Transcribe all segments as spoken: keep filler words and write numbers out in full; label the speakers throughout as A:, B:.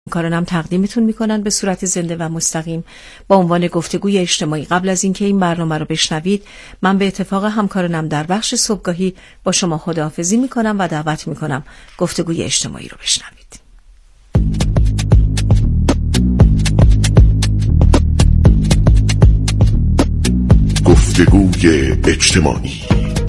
A: همکارانم تقدیمتون میکنن به صورت زنده و مستقیم با عنوان گفتگوی اجتماعی. قبل از اینکه این برنامه رو بشنوید، من به اتفاق همکارانم در بخش صبحگاهی با شما خداحافظی میکنم و دعوت میکنم گفتگوی اجتماعی رو بشنوید.
B: گفتگوی اجتماعی.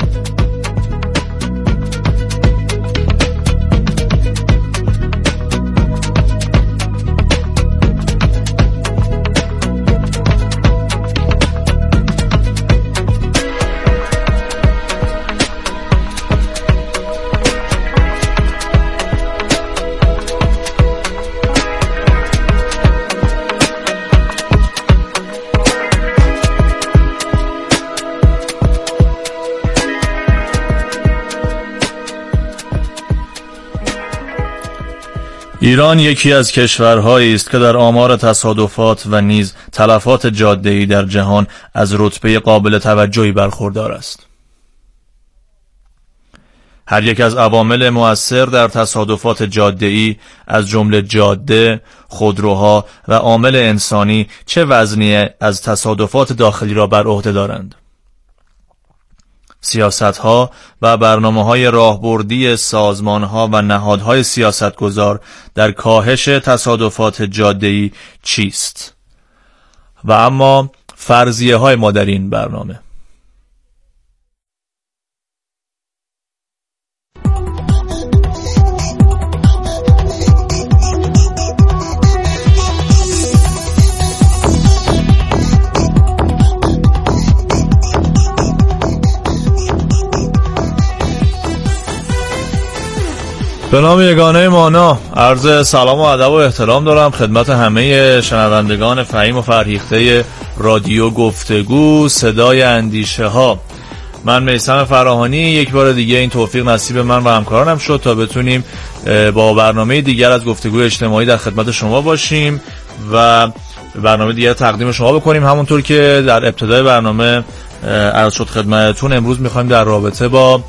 C: ایران یکی از کشورهایی است که در آمار تصادفات و نیز تلفات جاده‌ای در جهان از رتبه قابل توجهی برخوردار است. هر یک از عوامل مؤثر در تصادفات جاده‌ای از جمله جاده، خودروها و عامل انسانی چه وزنی از تصادفات داخلی را بر عهده دارند. سیاست‌ها و برنامه‌های راهبردی سازمان‌ها و نهادهای سیاستگزار در کاهش تصادفات جاده‌ای چیست؟ و اما فرضیه‌های ما در این برنامه. به نام یگانه مانا عرض سلام و ادب و احترام دارم خدمت همه شنوندگان فهیم و فرهیخته رادیو گفتگو صدای اندیشه ها. من میثم فراهانی، یک بار دیگه این توفیق نصیب من و همکارانم شد تا بتونیم با برنامه دیگر از گفتگوی اجتماعی در خدمت شما باشیم و برنامه دیگر تقدیم شما بکنیم. همونطور که در ابتدای برنامه عرض شد خدمتتون، امروز میخوایم در رابطه با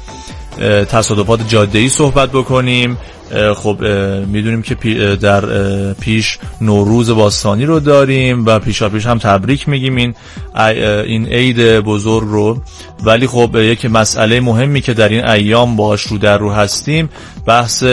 C: تصادفات جاده‌ای صحبت بکنیم. خب میدونیم که پی در پیش نوروز باستانی رو داریم و پیشا پیش هم تبریک میگیم این این عید بزرگ رو، ولی خب یک مسئله مهمی که در این ایام باهاش رو در رو هستیم بحث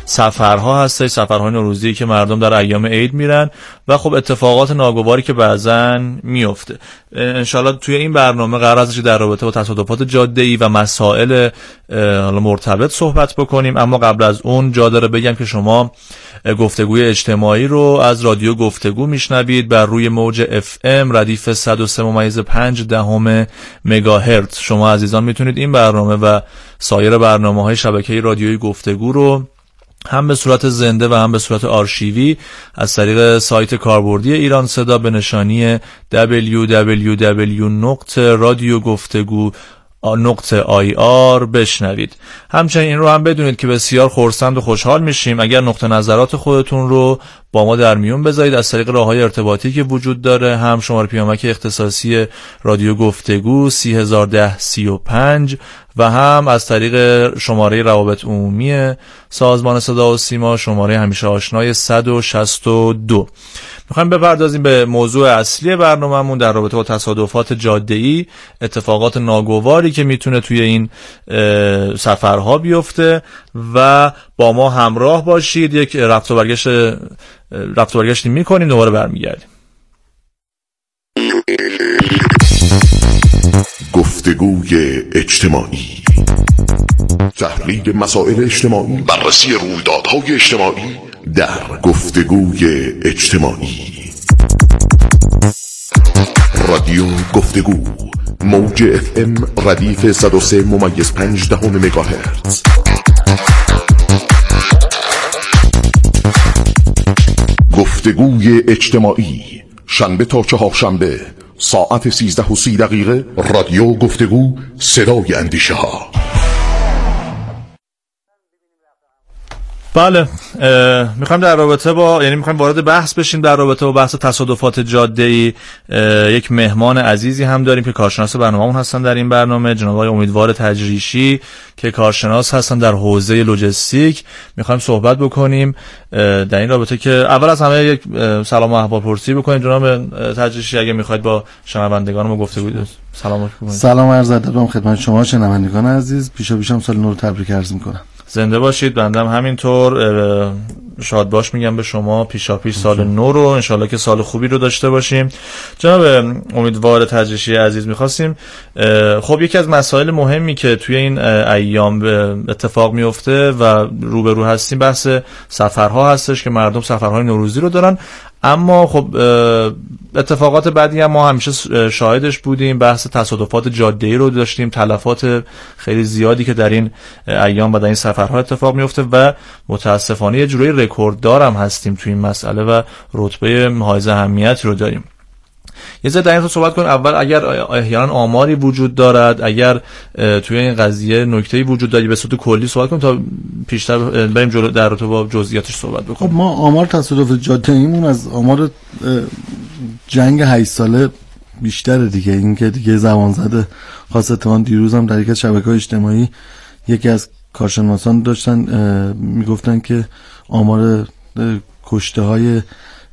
C: سفرها هست، سفرهای نوروزی که مردم در ایام عید میرن و خب اتفاقات ناگواری که بعضن میفته. انشالله توی این برنامه قرار است در رابطه با تصادفات جاده‌ای و مسائل حالا مرتبط صحبت بکنیم، اما قبل از اون جا داره بگم که شما گفتگوی اجتماعی رو از رادیو گفتگو میشنوید بر روی موج اف ام ردیف صد و سه ممیز پنج دهم مگاهرتز. شما عزیزان میتونید این برنامه و سایر برنامه‌های شبکه رادیویی گفتگو رو هم به صورت زنده و هم به صورت آرشیوی از طریق سایت کاربردی ایران صدا به نشانی دبلیو دبلیو دبلیو نقطه رادیو گفتگو نقطه آی آر بشنوید. همچنین این رو هم بدونید که بسیار خرسند و خوشحال میشیم اگر نقطه نظرات خودتون رو با ما در میون بذارید از طریق راههای ارتباطی که وجود داره، هم شماره پیامک اختصاصی رادیو گفتگو سی هزار و ده سی و پنج و هم از طریق شماره روابط عمومی سازمان صدا و سیما شماره همیشه آشنای صد و شصت و دو. میخوایم بپردازیم به موضوع اصلی برنامه‌مون در رابطه با تصادفات جاده‌ای، اتفاقات ناگواری که میتونه توی این سفرها بیفته و با ما همراه باشید. یک رفت و برگشت رفت و برگشتی میکنیم، دوباره برمیگردیم.
B: گفتگوی اجتماعی، تحلیل مسائل اجتماعی، بررسی رویدادهای اجتماعی در گفتگوی اجتماعی. رادیو گفتگو موج اف ام ردیف صد و سه ممیز پنج دهم مگاهرتز. گفتگوی اجتماعی شنبه تا چهارشنبه ساعت سیزده و سی دقیقه. رادیو گفتگو صدای اندیشه ها.
C: بله، میخوایم در رابطه با یعنی میخوایم وارد بحث بشیم در رابطه با بحث تصادفات جاده‌ای. یک مهمان عزیزی هم داریم که کارشناس برنامه‌مون هستن در این برنامه، جناب آقای امیدوار تجریشی که کارشناس هستن در حوزه لوجستیک. میخوایم صحبت بکنیم در این رابطه که اول از همه یک سلام و احوالپرسی بکنیم. جناب تجریشی اگه میخواید با شنوندگان ما گفتگو سلام کنید.
D: سلام عرض ادب خدمت شما شنوندگان عزیز. پیشا پیشم سال نو رو تبریک عرض میکنم.
C: زنده باشید. بندم همینطور شاد باش میگم به شما. پیشا پیش سال نو رو انشالله که سال خوبی رو داشته باشیم. جناب امیدوار تجریشی عزیز، میخواستیم خب یکی از مسائل مهمی که توی این ایام اتفاق میفته و روبرو هستیم بحث سفرها هستش که مردم سفرهای نوروزی رو دارن، اما خب اتفاقات بعدی هم ما همیشه شاهدش بودیم. بحث تصادفات جاده‌ای رو داشتیم، تلفات خیلی زیادی که در این ایام و در این سفرها اتفاق میفته و متاسفانه یه جوری رکورددار هم هستیم توی این مسئله و رتبه حائز اهمیتی رو داریم. یه ذره در این صحبت کنیم. اول اگر احیانا آماری وجود دارد، اگر توی این قضیه نکته‌ای وجود داره به صورت کلی صحبت کنیم تا پیشتر بریم جلو در رابطه با جزئیاتش صحبت بکنیم.
D: خب ما آمار تصادف جاده‌ایمون از آمار جنگ هشت ساله بیشتره دیگه. این که دیگه زمان زده. خاصه دیروز هم در یک از شبکه‌های اجتماعی یکی از کارشناسان داشتن میگفتن که آمار کشته های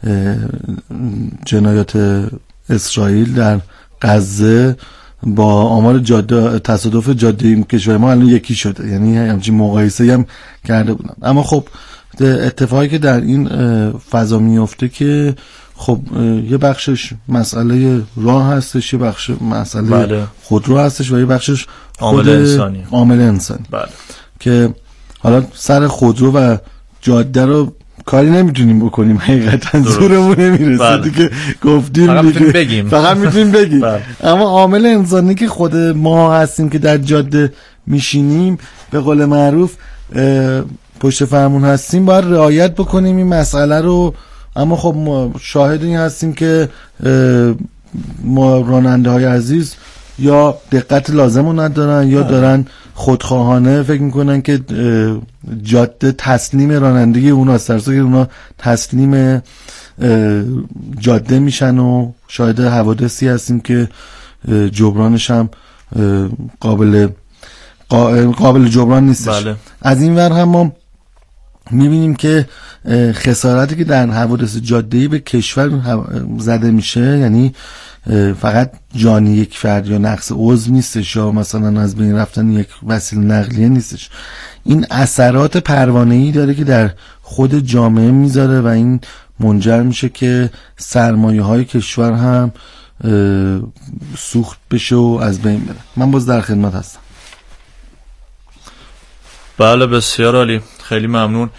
D: جنایات اسرائیل در غزه با آمار جاده تصادف جاده‌ای کشور ما الان یکی شده، یعنی همچین مقایسه هم کرده بودن. اما خب اتفاقی که در این فضا میفته که خب یه بخشش مسئله راه هستش، یه بخش مسئله
C: بله.
D: خودرو هستش و یه بخشش
C: عامل انسانی
D: عامل انسانی
C: بله.
D: که حالا سر خودرو و جاده رو کاری نمیتونیم بکنیم، حقیقتا زورمون نمیرسه بله. دیگه گفتیم
C: فقط میتونیم بگیم
D: فقط میتونیم بگیم بله. اما عامل انسانی که خود ما هستیم که در جاده میشینیم به قول معروف پشت فرمون هستیم، باید رعایت بکنیم این مسئله رو. اما خب ما شاهد این هستیم که ما راننده های عزیز یا دقت لازم رو ندارن یا دارن خودخواهانه فکر میکنن که جاده تسلیم رانندگی اوناست، در صورتی که اونا تسلیم جاده میشن و شاهد حوادثی هستیم که جبرانش هم قابل قابل جبران نیستش.
C: بله.
D: از این ور هم ما میبینیم که خسارتی که در حوادث جاده‌ای به کشور زده میشه، یعنی فقط جان یک فرد یا نقص عضو نیستش یا مثلا از بین رفتن یک وسیله نقلیه نیستش، این اثرات پروانه‌ای داره که در خود جامعه میذاره و این منجر میشه که سرمایه‌های کشور هم سوخت بشه و از بین بره. من باز در خدمت هستم.
C: بله بسیار عالی، خیلی ممنون.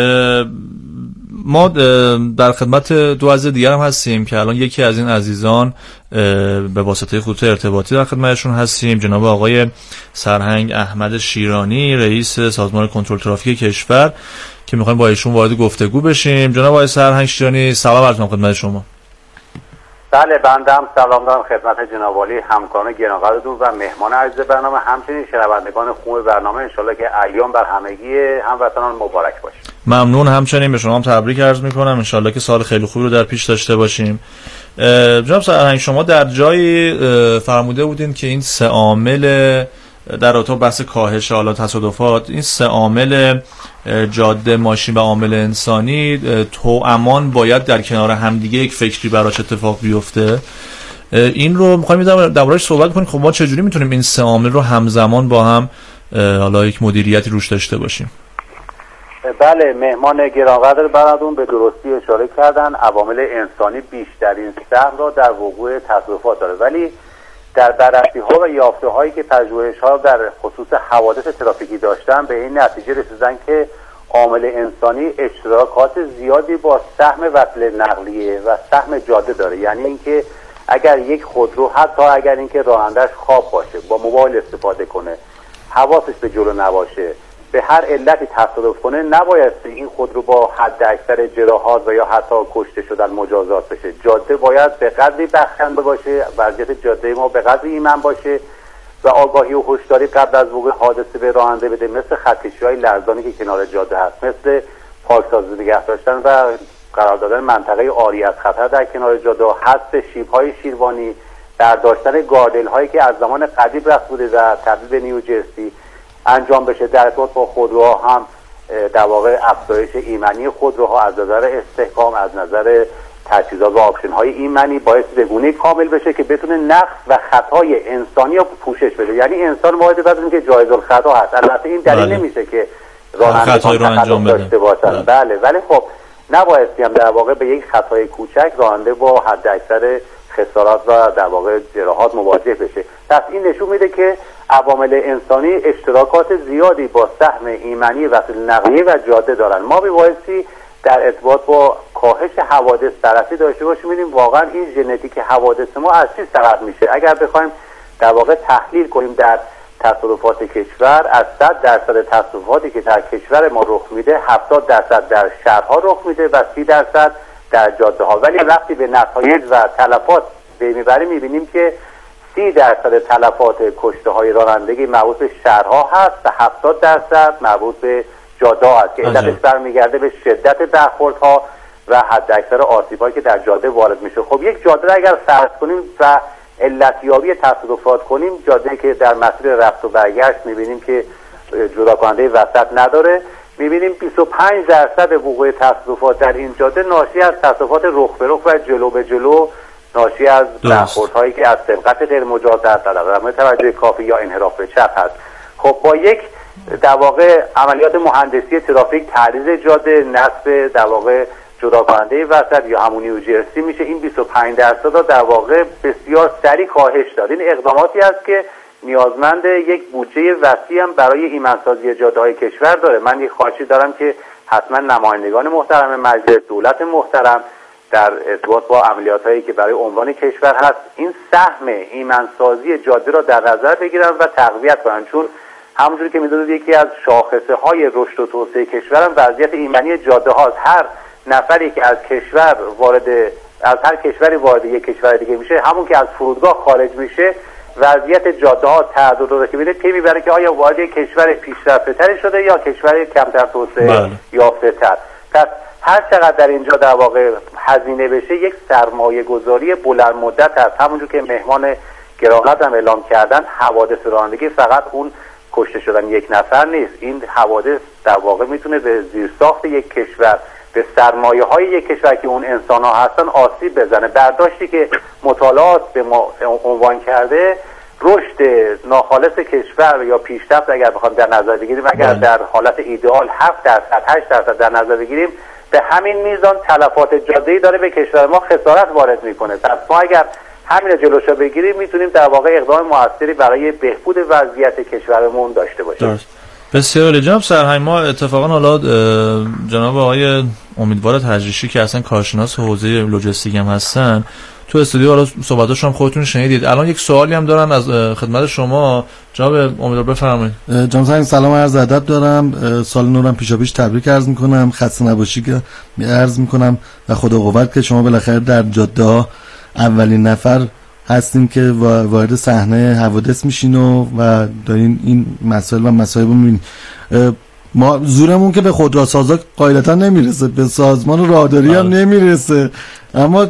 C: ما در خدمت دو عزیز دیگر هم هستیم که الان یکی از این عزیزان به واسطه خطوط ارتباطی در خدمتشون هستیم، جناب آقای سرهنگ احمد شیرانی، رئیس سازمان کنترل ترافیک کشور که میخوایم با ایشون وارد گفتگو بشیم. جناب آقای سرهنگ شیرانی سلام عرض می‌کنم خدمت شما.
E: بله بنده هم سلام دارم خدمت جناب عالی همکاران گرامی‌قدرتون و مهمان عزیز برنامه، همچنین شنوندگان خوب برنامه. انشالله که ایام بر همگی هموطنان مبارک باشه.
C: ممنون. همچنین به شما هم تبریک عرض میکنم. انشالله که سال خیلی خوبی رو در پیش داشته باشیم. جناب سرهنگ شما در جایی فرموده بودین که این سه عامل در رابطه با بحث کاهش حالا تصادفات، این سه عامل جاده، ماشین و عامل انسانی توامان باید در کنار همدیگه یک فکری براش اتفاق بیفته. این رو می‌خوایم در موردش صحبت کنیم. خب ما چجوری میتونیم این سه عامل رو همزمان با هم حالا یک مدیریتی روش داشته باشیم؟
E: بله، مهمان گرامی‌قدر براتون به درستی اشاره کردن. عوامل انسانی بیشترین سهم را در وقوع تصادفات داره، ولی در بررسی ها و یافته هایی که پژوهش ها در خصوص حوادث ترافیکی داشتن به این نتیجه رسیدن که عامل انسانی اشتراکات زیادی با سهم وسیله نقلیه و سهم جاده داره. یعنی اینکه اگر یک خودرو حتی اگر اینکه رانندش خواب باشه، با موبایل استفاده کنه، حواسش به جلو نباشه، به هر علتی تصادف کنه، نباید این خودرو با حد اکثر جراحات و یا حتی کشته شدن مجازات بشه. جاده باید به قدری بخشنده باشه، وضعیت جاده ما به قدری ایمن باشه و آگاهی و هوشیاری قبل از وقوع حادثه به راننده بده، مثل خطکشی‌های لرزانی که کنار جاده هست، مثل پاکسازی نگه داشتن و قرار دادن منطقه عاری از خطر در کنار جاده، حذف شیب‌های شیروانی، برداشتن گاردل هایی که از زمان قدیم رفت بوده و تبدیل به نیوجرسی انجام بشه. در ارتباط با خودروها هم در واقع افزایش ایمنی خودروها از نظر استحکام، از نظر تجهیزات و آپشن های ایمنی باعث به گونه‌ای کامل بشه که بتونه نقص و خطای انسانی رو پوشش بده. یعنی انسان واحد بدون که جایز الخطا هست. البته این دلیل بله. نمیشه که رانندگان
C: رو انجام
E: داشته باشن. بله. بله ولی خب نبایستی هم در واقع به یک خطای کوچک راننده با حد اکثر خسارات و در واقع جراحات مواجه بشه. پس این نشون میده که عوامل انسانی اشتراکات زیادی با سهم ایمنی وسایل نقلیه و جاده دارن. ما میبایستی در ارتباط با کاهش حوادث بررسی داشته باشیم ببینیم واقعا این ژنتیک حوادث ما از چی سبب میشه. اگر بخوایم در واقع تحلیل کنیم در تصادفات کشور، از صد درصد تصادفاتی که در کشور ما رخ میده هفتاد درصد در شهرها رخ میده و سی درصد در جاده ها. ولی وقتی به نتایج و تلفات میبریم میبینیم که سی درصد تلفات کشته های رانندگی مربوط به شهرها هست و هفتاد درصد مربوط به جاده ها هست که علتش برمیگرده به شدت برخوردها و حد اکثر آسیب‌هایی که در جاده وارد میشه. خب یک جاده اگر فرض کنیم و علتیابی تصادفات کنیم، جاده که در مسیر رفت و برگشت میبینیم که جدا کننده وسط نداره، میبینیم بیست و پنج درصد وقوع تصادفات در این جاده ناشی از تصادفات رخ به رخ و جلو به جلو ناشی از برخوردهایی که از سبقت غیر مجاز در عدم توجه کافی یا انحراف به چپ هست. خب با یک در واقع عملیات مهندسی ترافیک، تعریض جاده، نصب در واقع جدا کننده وسط یا همون نیوجرسی میشه این بیست و پنج درصد در واقع بسیار سریع کاهش داد. این اقداماتی است که نیازمند یک بودجه وسیع هم برای ایمنسازی جاده‌های کشور داره. من یک خواهشی دارم که حتما نمایندگان محترم مجلس، دولت محترم در ارتباط با عملیاتایی که برای عنوان کشور هست این سهم ایمنسازی جاده را در نظر بگیرن و تقویت کنن، چون همونجوری که می‌دونید یکی از شاخصه‌های رشد و توسعه کشور هم وضعیت ایمنی جاده هاست. هر نفری که از کشور وارد از هر کشوری وارد یک کشور دیگه میشه، همون که از فرودگاه خارج میشه وضعیت جاده ها تعدد رو که میده پی میبره که آیا وارد یک کشور پیشرفته‌تری شده یا کشور کمتر توسعه یافته‌تر. پس هر چقدر در اینجا در واقع هزینه بشه یک سرمایه گذاری بلند مدت هست. همونجور که مهمان گرامی هم اعلام کردن حوادث رانندگی فقط اون کشته شدن یک نفر نیست، این حوادث در واقع میتونه به زیرساخت یک کشور، به سرمایه های یک کشور که اون انسان ها هستن آسیب بزنه. برداشتی که مطالعات به ما عنوان کرده رشد ناخالص کشور یا پیشرفت اگر بخوام در نظر بگیریم، اگر در حالت ایدئال هفت درصد هشت درصد در نظر بگیریم، به همین میزان تلفات جاده‌ای داره به کشور ما خسارت وارد میکنه. پس ما اگر همین جلوشو بگیریم میتونیم در واقع اقدام موثری برای بهبود وضعیت کشورمون داشته باشیم. درست.
C: بسیار عالی جناب سرهنگ. ما اتفاقا حالا جناب آقای امیدوار تجریشی که اصلا کارشناس حوزه لوجستیک هم هستن تو استودیو، حالا صحبتاشون هم خودتون شنیدید. الان یک سوالی هم دارن از خدمت شما جناب امیدوار، بفرمایید.
D: جناب سرهنگ سلام عرض ادب دارم، سال نورم پیشاپیش تبریک عرض میکنم، خسته نباشی که عرض میکنم و خدا قوت که شما بالاخره در جاده ها اولین نفر هستیم که وارد صحنه حوادث میشین و و دارین این مسائل و مسائل رو میبینین. ما زورمون که به خودروسازا قاعدتا نمیرسه، به سازمان راهداری هم نمیرسه، اما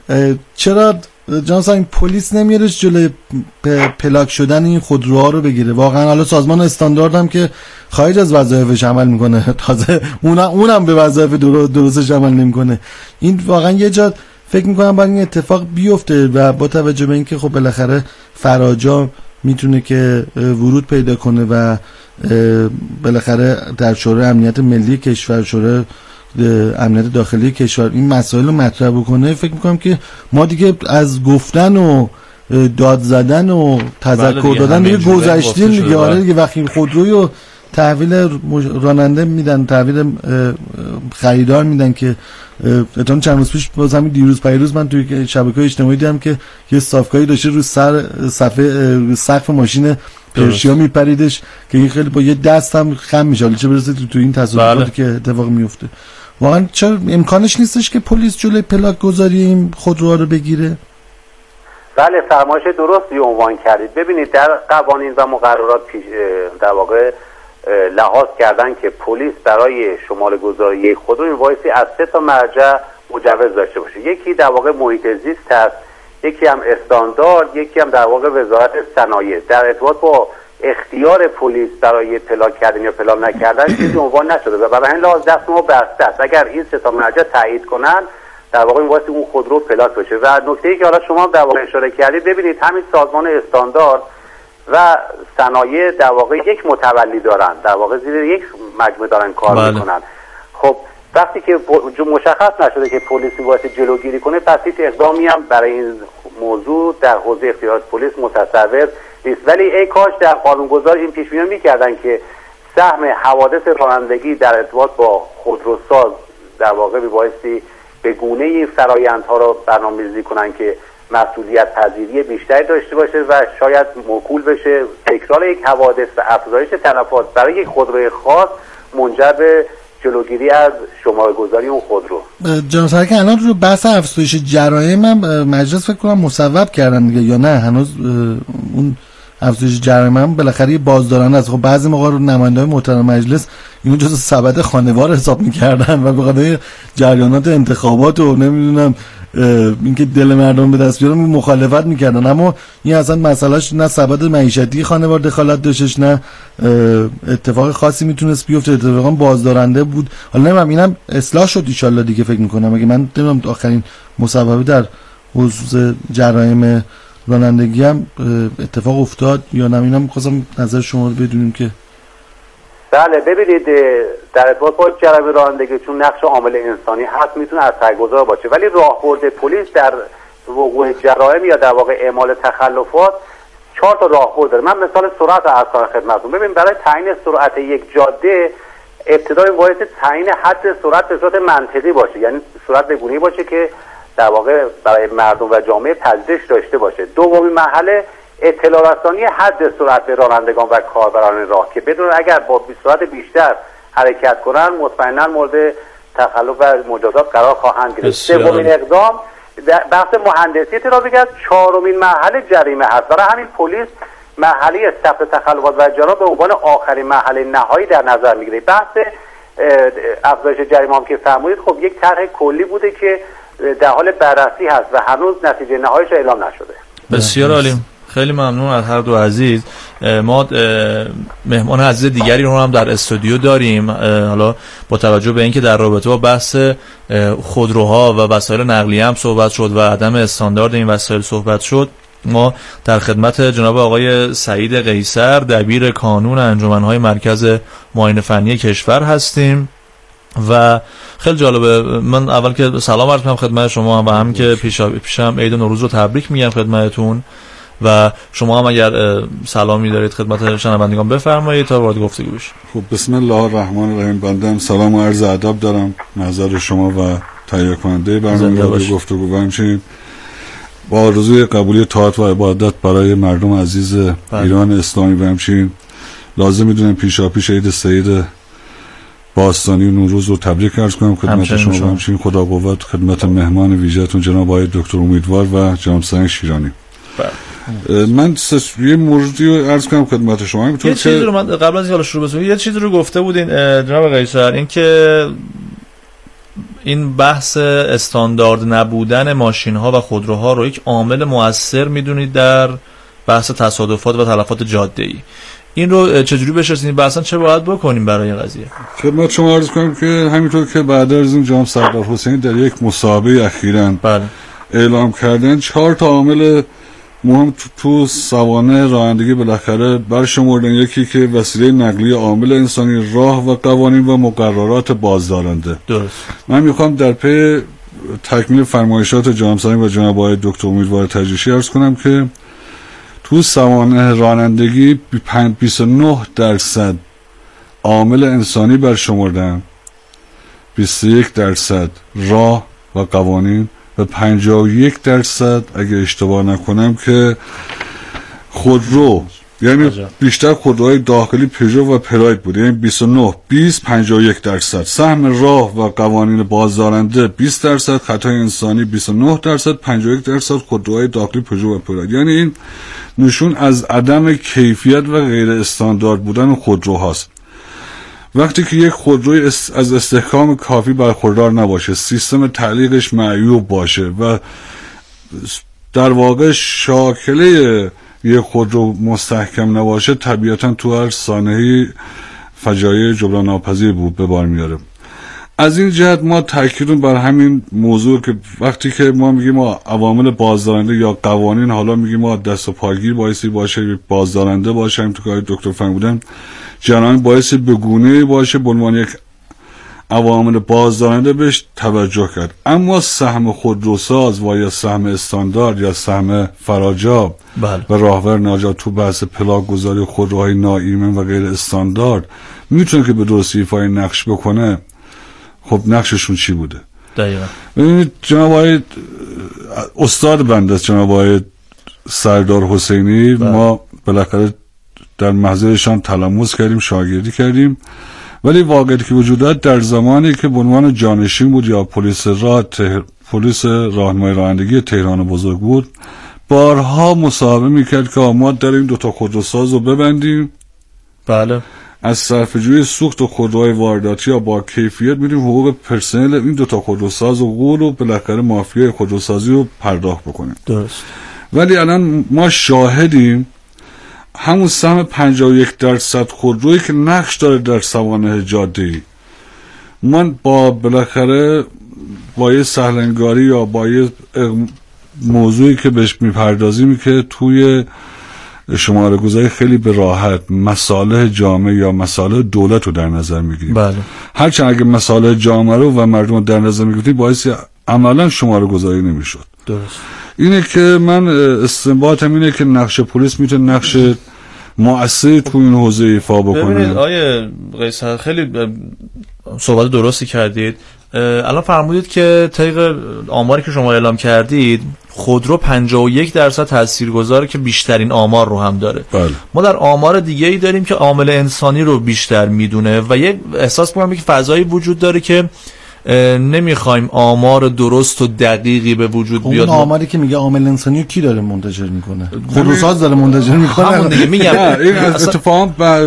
D: چرا جناب سرهنگ پلیس نمیره جلوی پلاک شدن این خودروها رو بگیره؟ واقعا حالا سازمان استاندارد هم که خارج از وظایفش عمل میکنه، تازه اونم اونم به وظایف درستش عمل نمیکنه. این واقعا یه جا فکر میکنم باید این اتفاق بیفته و با توجه به اینکه خب بالاخره فراجا میتونه که ورود پیدا کنه و بالاخره در شورای امنیت ملی کشور، شورای امنیت داخلی کشور این مسائل رو مطرح بکنه، فکر میکنم که ما دیگه از گفتن و داد زدن و تذکر دادن دیگه گذشتیم دیگه. آره دیگه وقتی خودروی رو تحویل راننده میدن، تحویل خریدار میدن که اتون چند روز پیش باز همین دیروز پیروز من توی شبکه‌های اجتماعی دیدم که یه صافکاری داشته رو سر صفحه رو سقف ماشین پرشیا میپریدش که این خیلی با یه دست هم خم میشه، چه برسه تو, تو این تصادفاتی بله. که اتفاق میفته. واقعا چرا امکانش نیستش که پلیس جلوی پلاک گذاری این خودروها رو بگیره؟
E: بله، فرمایش درستی عنوان کردید. ببینید در قوانین و مقررات پیش در واقع لحاظ کردن که پلیس برای شمال گذاری خودرو این وایسی از سه تا مرجع مجوز داشته باشه. یکی در واقع محیط زیست هست، یکی هم استاندارد، یکی هم در واقع وزارت صنایع. در ارتباط با اختیار پلیس برای پلاک کردن یا پلاک نکردن چیزی عنوان نشده و برای همین لحاظ دست ما بسته است. اگر این سه تا مرجع تایید کنن در واقع این واسه اون خودرو پلاک بشه. و نکته‌ای که حالا شما در واقع اشاره کردید، ببینید همین سازمان استاندارد و صنایع در واقع یک متولی دارن، در واقع زیر یک مجموعه دارن کار بله. میکنن. خب وقتی که مشخص نشده که پلیس واسه جلوگیری کنه، پس هیچ اقدامی هم برای این موضوع در حوزه اختیارات پلیس متصور نیست. ولی ای کاش در قانونگذار این پیش بینی می‌کردن که سهم حوادث رانندگی در ارتباط با خودروساز در واقع میبایستی به گونه این فرایندها رو برنامه‌ریزی کنن که مسئولیت پذیری بیشتری داشته باشه و شاید موکول بشه تکرار یک حوادث و افزایش تلفات برای یک خودروی خاص منجر به جلوگیری از شماره گذاری اون خودرو.
D: جناب سرک الان رو بحث افزایش جرایم هم مجلس فکر کنم مصوب کردن دیگه یا نه؟ هنوز اون افزایش جرایم هم بالاخره یه بازدارنده است. خب بعضی موقع رو نماینده‌های محترم مجلس اینو جزو سبد خانوار حساب می‌کردن و به خاطر جریانات انتخابات و نمیدونم اینکه دل مردم به دست بیارن مخالفت میکردن، اما این اصلا مسئلهش نه سبد معیشتی خانوار دخالت داشتش نه اتفاق خاصی میتونست بیفته، اتفاقا بازدارنده بود. حالا نمیدونم اینم اصلاح شد ان شاءالله دیگه فکر میکنم، اگه من نمیدونم آخرین مصوبه در خصوص جرایم رانندگی هم اتفاق افتاد یا نه. اینم می‌خواستم نظر شما رو بدونیم که
E: بله. ببینید در ارتباط با جرایم رانندگی چون نقش عامل انسانی هست میتونه اثرگذار باشه، ولی راهبرد پلیس در وقوع جرایم یا در واقع اعمال تخلفات چهار تا راهبرد داره. من مثال سرعت رو عرض کنم خدمتتون. ببین برای تعیین سرعت یک جاده ابتدای باید تعیین حد سرعت به صورت منطقی باشه، یعنی سرعت به گونه‌ای باشه که در واقع برای مردم و جامعه پذیرش داشته باشه. دومین مرحله اطلاع رسانی حد سرعت به رانندگان و کاربران راه که بدون اگر با سرعت بیشتر حرکت کنن مطمئنا مورد تخلف و مجازات قرار خواهند گرفت. سومین اقدام بحث مهندسی ترافیک است. چهارمین مرحله جریمه هست. برای همین پلیس مرحله ثبت تخلفات و جرائم به عنوان آخرین مرحله نهایی در نظر میگیره. بحث افزایش جریمه هم که فرمودید خب یک طرح کلی بوده که در حال بررسی هست و هنوز نتیجه نهاییش اعلام نشده.
C: بسیار عالی. خیلی ممنون از هر دو عزیز. ما مهمان عزیز دیگری رو هم در استودیو داریم. حالا با توجه به اینکه در رابطه با بحث خودروها و وسایل نقلیه هم صحبت شد و عدم استاندارد این وسایل صحبت شد، ما در خدمت جناب آقای سعید قیصر دبیر کانون انجمن‌های مرکز معاینه فنی کشور هستیم و خیلی جالبه. من اول که سلام عرض می‌کنم خدمت شما و هم که پیشا پیشم عید نوروز رو تبریک میگم خدمتتون و شما هم اگر سلامی دارید خدمت شنوندگان بفرمایید تا وارد گفتگو بشیم.
F: خب بسم الله الرحمن الرحیم. بنده هم سلام و عرض ادب دارم نظر شما و تهیه کننده برنامه گفتگو و همچنین با آرزوی قبولی طاعت و عبادت برای مردم عزیز بله. ایران اسلامی و همچنین لازم میدونم پیشا پیش عید سعید باستانی و نوروز رو تبریک عرض کنم خدمت شما و همچنین خدا قوت خدمت مهمان ویژه‌تون جناب آقای دکتر امیدوار و جناب سنگ شیرانی. بله. من یه موردی رو عرض کنم خدمت شما.
C: یه چیزی رو من قبل از اینکه شروع بکنم یه چیزی رو گفته بودین جناب قیصر، این که این بحث استاندارد نبودن ماشین ها و خودروها رو یک عامل مؤثر میدونید در بحث تصادفات و تلفات جاده‌ای. این رو چجوری بشناسید و اصلا چه باید بکنیم برای این قضیه؟ خدمت
F: شما عرض کنم که همینطور که بعد از این جناب سردار حسینی در یک مسابقه اخیراً بله. اعلام کردن چهار تا عامل مهم تو, تو سوانح رانندگی بالاخره برشمردن. یکی که وسیله نقلیه عامل انسانی، راه و قوانین و مقررات بازدارنده. درست. من میخوام در پی تکمیل فرمایشات جناب سرین و جناب آقای دکتر امیدوار تجریشی عرض کنم که تو سوانح رانندگی بیست و نه درصد عامل انسانی برشمردن، بیست و یک درصد راه و قوانین و پنجاه و یک درصد اگه اشتباه نکنم که خودرو یعنی بیشتر خودروهای داخلی پژو و پراید بود، یعنی بیست و نه بیست پنجاه و یک درصد. سهم راه و قوانین بازدارنده بیست درصد، خطای انسانی بیست و نه درصد، پنجاه و یک درصد خودروهای داخلی پژو و پراید. یعنی این نشون از عدم کیفیت و غیر استاندارد بودن خودروهاست. وقتی که یک خودروی از استحکام کافی برخوردار نباشه، سیستم تعلیقش معیوب باشه و در واقع شاکله یک خودرو مستحکم نباشه، طبیعتا تو هر سانحه‌ای فجایع جبران ناپذیر بود به بار میاره. از این جهت ما تاکید بر همین موضوع که وقتی که ما میگیم ما عوامل بازدارنده یا قوانین، حالا میگیم ما دست و پاگیر بایستی باشه، بازدارنده باشه، هم تو که دکتر فرمودن جنان بایستی به گونه‌ای باشه به عنوان یک عوامل بازدارنده بهش توجه کرد. اما سهم خودروساز و یا سهم استاندارد یا سهم فراجا بله. و راهور ناجات تو بحث پلاک گذاری خودروهای ناایمن و غیر استاندارد میتونه که به درستی ایفای نقش بکنه. خب نقششون چی بوده؟
C: دقیقاً.
F: ببینید جناب آقای استاد بنده است، جناب آقای سردار حسینی بله. ما بالاخره در محضرشان تلمس کردیم، شاگردی کردیم، ولی واقعیتی که وجود دارد در زمانی که به عنوان جانشین بود یا پلیس راه تهر... پلیس راهنمای رانندگی تهران بزرگ بود، بارها مصاحبه میکرد که ما در این دوتا خودروساز رو ببندیم،
C: بله،
F: از صرفه‌جویی سوخت و خودروهای وارداتی یا با کیفیت میدیم حقوق پرسنل این دوتا خودروساز و غول و بالاخره مافیای خودروسازی رو پرداخت بکنیم.
C: درست.
F: ولی الان ما شاهدیم همون سهم پنجاه و یک درصد خودرویی که نقش داره در سوانح جاده‌ای، من با بالاخره با یه سهلنگاری یا با یه موضوعی که بهش میپردازیم که توی شماره گذاری خیلی به راحت مصالح جامعه یا مصالح دولت رو در نظر میگیریم.
C: بله.
F: هرچند اگه مصالح جامعه رو و مردم رو در نظر میگیریم باعث عملا شماره گذاری نمیشد.
C: درست.
F: اینه که من استنباطم اینه که نقش پلیس میتونه نقش مؤثری تو این حوزه ایفا بکنه.
C: ببینید آیه قیصر خیلی صحبت درستی کردید. الان فرمودید که طبق آماری که شما اعلام کردید خودرو پنجاه و یک درصد تاثیرگذاره که بیشترین آمار رو هم داره.
F: بله.
C: ما در آمار دیگه ای داریم که عامل انسانی رو بیشتر میدونه و یه احساس می‌کنم که فضایی وجود داره که نمیخوایم آمار درست و دقیقی به وجود بیاد.
D: اون آماری که میگه عامل انسانی کی داره منتشر میکنه؟ خودروساز داره منتشر میکنه.
C: همون دیگه میگم
F: این از اتفاقا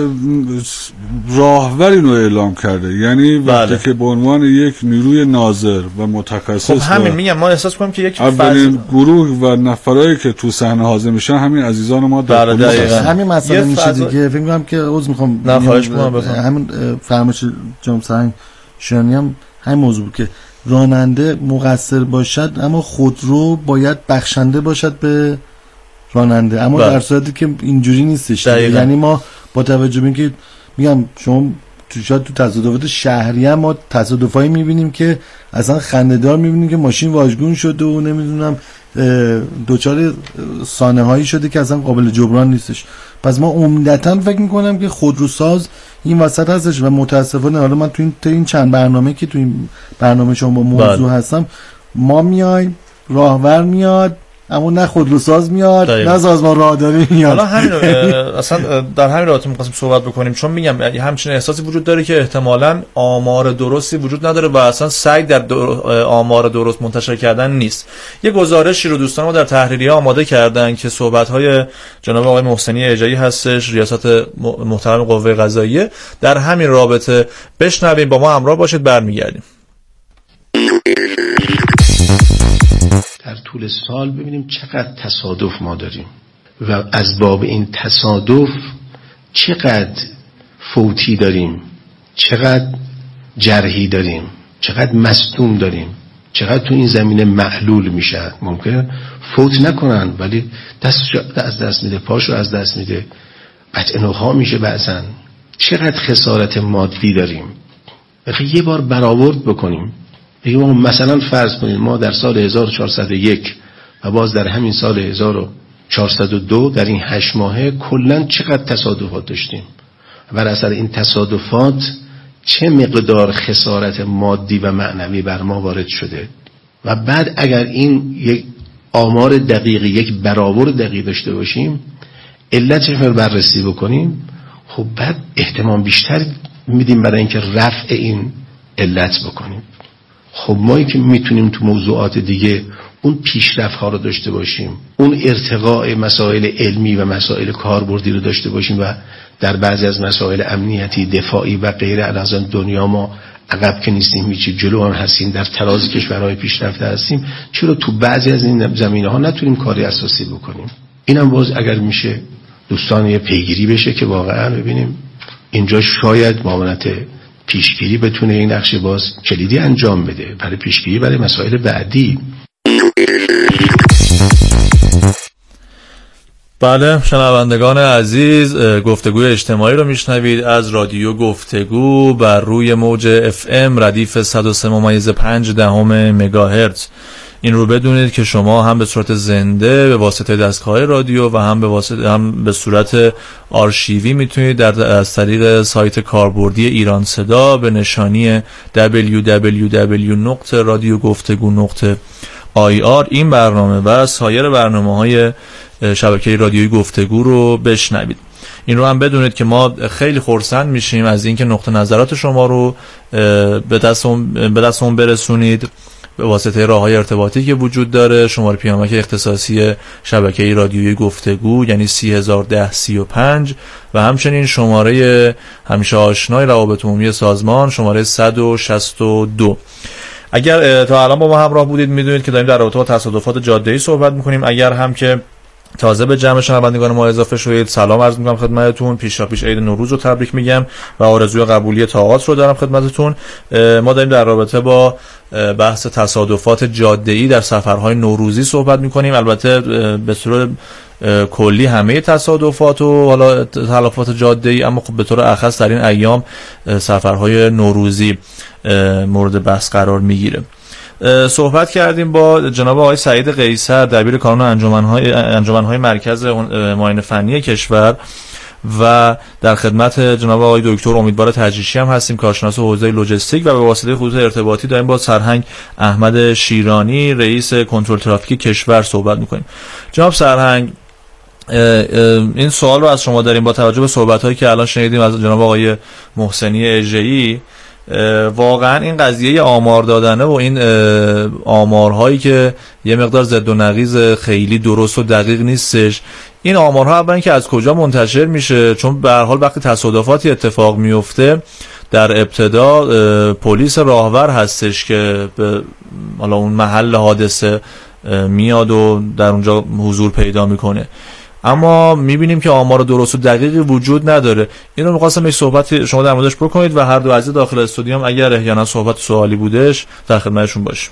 F: راهور اینو اعلام کرده، یعنی وقتی بله. که به عنوان یک نیروی ناظر و متخصص،
C: خب همین میگم ما احساس کنیم که یک
F: اولین فض... گروه و نفرایی که تو صحنه حاضر میشن همین عزیزان ما در
C: بله
D: همین مسئله میشه دیگه. فکر میکنم که عذر میخوام
C: نه خواهش میکنم بفرمایید.
D: همین فرمایش جناب سنگ شانی هم همین موضوع بود که راننده مقصر باشد اما خودرو باید بخشنده باشد به راننده، اما بله. در صورتی که اینجوری نیستش. یعنی ما با توجه به اینکه میگم شما تو شاید تو تصادفات شهری هم ما تصادفایی میبینیم که اصلا خنده‌دار میبینیم که ماشین واژگون شده و نمیدونم دوچار سانه هایی شده که اصلا قابل جبران نیستش. پس ما عمدتاً فکر میکنم که خودروساز این وسط هستش و متاسفانه حالا من تو این, تو این چند برنامه که تو این برنامه شما با موضوع بله. هستم، ما میایم راهور میاد اما نه خودروساز میاد دقیقا. نه سازمان راهداری میاد.
C: حالا همین اصلا در همین رابطه می‌خواستیم صحبت بکنیم، چون میگم همچین احساسی وجود داره که احتمالاً آمار درستی وجود نداره و اصلا سعی در در آمار درست منتشر کردن نیست. یه گزارشی رو دوستان ما در تحریریه آماده کردن که صحبت‌های جناب آقای محسنی اجایی هستش، ریاست محترم قوه قضاییه، در همین رابطه بشنویم، با ما همراه باشید، برمیگردیم.
G: در طول سال ببینیم چقدر تصادف ما داریم و از باب این تصادف چقدر فوتی داریم، چقدر جرحی داریم، چقدر مصدوم داریم، چقدر تو این زمینه معلول میشه. ممکنه فوت نکنن ولی دستشو از دست میده، پاشو از دست میده، قطع نخاع میشه بعضن. چقدر خسارت مادی داریم. بخی یه بار برآورد بکنیم. بگیم مثلا فرض کنید ما در سال هزار و چهارصد و یک و باز در همین سال هزار و چهارصد و دو در این هشت ماهه کلن چقدر تصادفات داشتیم و بر اثر این تصادفات چه مقدار خسارت مادی و معنوی بر ما وارد شده. و بعد اگر این یک آمار دقیق، یک برآورد دقیق داشته باشیم، علتش رو بررسی بکنیم، خب بعد احتمال بیشتر میدیم برای اینکه رفع این علت بکنیم. خب ما که میتونیم تو موضوعات دیگه اون پیشرفت ها رو داشته باشیم، اون ارتقاء مسائل علمی و مسائل کاربردی رو داشته باشیم و در بعضی از مسائل امنیتی، دفاعی و غیره از دنیا ما عقب که نیستیم، هیچی جلو هم هستیم، در تراز کشورهای پیشرفته هستیم، چرا تو بعضی از این زمینه ها نتونیم کاری اساسی بکنیم؟ اینم باز اگر میشه دوستان یه پیگیری بشه که واقعا ببینیم اینجا شاید معاونت پیشگیری بتونه این نقش باز کلیدی انجام بده برای پیشگیری برای مسائل بعدی.
C: بله، شنوندگان عزیز، گفتگوی اجتماعی رو میشنوید از رادیو گفتگو بر روی موج اف ام ردیف صد و سه ممیز پنج دهم مگاهرتز. این رو بدونید که شما هم به صورت زنده به واسطه دستگاه رادیو و هم به واسطه هم به صورت آرشیوی میتونید در از طریق سایت کاربردی ایران صدا به نشانی دبلیو دبلیو دبلیو نقطه رادیو گفتگو نقطه آی آر این برنامه و سایر برنامه‌های شبکه رادیویی گفتگو رو بشنوید. این رو هم بدونید که ما خیلی خرسند میشیم از اینکه نقطه نظرات شما رو به دستمون به دستمون برسونید به واسطه راه‌های ارتباطی که وجود داره. شماره پیامک اختصاصی شبکه رادیویی گفتگو یعنی سی هزار و ده سی و پنج و همچنین شماره همیشه آشنای روابط عمومی سازمان شماره صد و شصت و دو. اگر تا الان با ما همراه بودید میدونید که داریم در رابطه با تصادفات جاده‌ای صحبت می‌کنیم. اگر هم که تازه به جمع شنوندگان ما اضافه شدید، سلام عرض می‌کنم خدمتتون. پیشا پیش عید نوروز رو تبریک میگم و آرزوی قبولی طاعات رو دارم خدمتتون. ما داریم در رابطه با بحث تصادفات جاده‌ای در سفرهای نوروزی صحبت می‌کنیم. البته به صورت کلی همه تصادفات و حالا تلفات جاده‌ای، اما خب به طور اخص در این ایام سفرهای نوروزی مورد بحث قرار میگیره. صحبت کردیم با جناب آقای سعید قیصر دبیر کانون انجمن‌های انجمن‌های مرکز معاینه فنی کشور و در خدمت جناب آقای دکتر امیدوار تجریشی هم هستیم، کارشناس حوزه لوجستیک، و به واسطه خطوط ارتباطی داریم با سرهنگ احمد شیرانی رئیس کنترل ترافیک کشور صحبت می‌کنیم. جناب سرهنگ، این سوال رو از شما داریم با توجه به صحبت‌هایی که الان شنیدیم از جناب آقای محسنی اژه‌ای. واقعا این قضیه آمار دادنه و این آمارهایی که یه مقدار ضد و نقیض خیلی درست و دقیق نیستش، این آمارها اولا که از کجا منتشر میشه؟ چون به هر حال وقتی تصادفاتی اتفاق میفته در ابتدا پلیس راهور هستش که به حالا اون محل حادثه میاد و در اونجا حضور پیدا میکنه، اما میبینیم که آمار درست و دقیقی وجود نداره. اینو می‌خواستم یک صحبت شما در موردش بکنید و هر دو عزیز داخل استودیو هم اگر احیانا صحبت سوالی بودش در خدمتشون باشیم.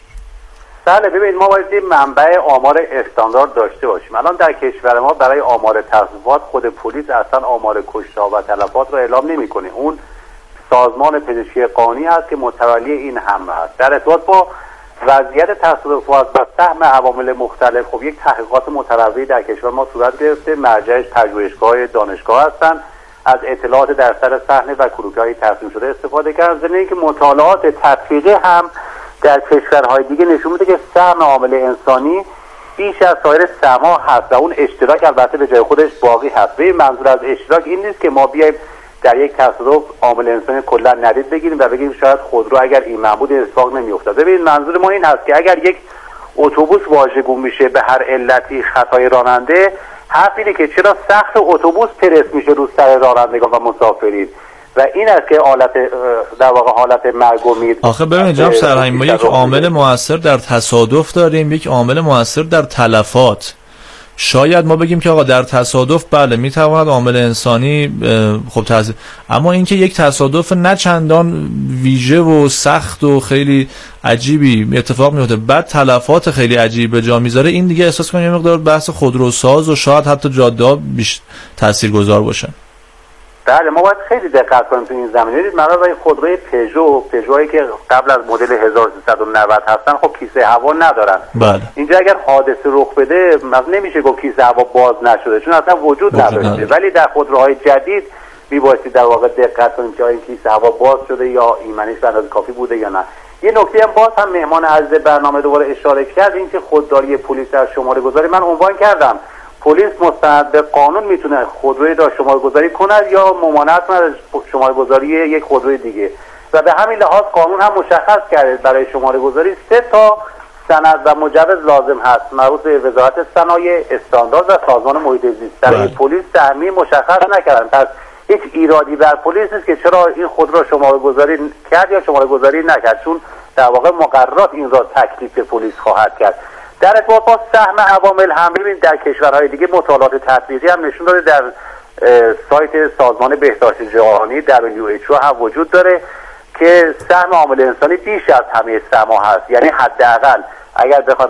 E: بله، ببینید ما باید این منبع آمار استاندارد داشته باشیم. الان در کشور ما برای آمار تصادفات خود پلیس اصلا آمار کشته‌ها و تلفات رو اعلام نمی‌کنه. اون سازمان پزشکی قانونی هست که متولی این همه است. در ارتباط با وضعیت تصادفات و سهم عوامل مختلف، خب یک تحقیقات متنوعی در کشور ما صورت گرفته. مرجعش پژوهشگاه دانشگاه هستند. از اطلاعات در سر صحنه و کروکی‌های ترسیم شده استفاده کردن. ضمن اینکه مطالعات تطبیقی هم در کشورهای دیگه نشون میده که سهم عامل انسانی بیش از سایر سهم‌ها هست و اون اشتراک البته به جای خودش باقی هست. به منظور از اشتراک این نیست که ما بیایم در یک تصادف عامل انسانی کلا ندید بگیریم و بگیم شاید خودرو اگر ایمن بود اتفاق نمیافتاد. ببینید منظور ما این هست که اگر یک اتوبوس واژگون میشه به هر علتی خطای راننده، حرف اینه که چرا سقف اتوبوس پرس میشه رو سر رانندگان و مسافرین و این است که حالت در واقع حالت مرگ و میر.
C: آخه ببینید جناب سرهنگ، ما یک عامل مؤثر در تصادف داریم، یک عامل مؤثر در تلفات. شاید ما بگیم که آقا در تصادف بله میتواند عامل انسانی خب تاثیر، اما اینکه یک تصادف نه چندان ویژه و سخت و خیلی عجیبی اتفاق میفته بعد تلفات خیلی عجیبی به جا میذاره، این دیگه احساس کنم یه مقدار بحث خودروساز و شاید حتی جاده‌ها بیش تاثیرگذار باشن.
E: بله، ما باید خیلی دقت کنیم تو این زمینه. دید من برای خودروی پژو پژوهایی که قبل از مدل هزار و سیصد و نود هستن خب کیسه هوا ندارن.
C: بله.
E: اینجا اگر حادثه رخ بده مثلا نمیشه گفت کیسه هوا باز نشده چون اصلا وجود نداره، ولی در خودروهای جدید میبایستی در واقع دقت کنیم که این کیسه هوا باز شده یا ایمنیش به اندازه کافی بوده یا نه. یه نکته هم باز هم مهمان عزیز برنامه دوباره اشاره کرد، این که خودداری پلیس در شماره گذاری من عنوان کردم پلیس مستند به قانون میتونه خودروی را شماره گذاری کند یا ممانعت کند از شماره گذاری یک خودروی دیگه و به همین لحاظ قانون هم مشخص کرده برای شماره گذاری سه تا سند و مجوز لازم هست مربوط به وزارت صنایع، استاندارد و سازمان محیط زیست. در پلیس سهمی مشخص نکردن، پس هیچ ایرادی بر پلیس نیست که چرا این خود را شماره گذاری کرد یا شماره گذاری نکرد، چون در واقع مقررات این را تکلیف پلیس خواهد کرد. در ارتباط با سهم عوامل هم ببینید در کشورهای دیگه مطالعات تطبیقی هم نشون داده در سایت سازمان بهداشت جهانی دبلیو اچ او هم وجود داره که سهم عامل انسانی بیش از همه سهم‌ها هست. یعنی حداقل اگر بخوایم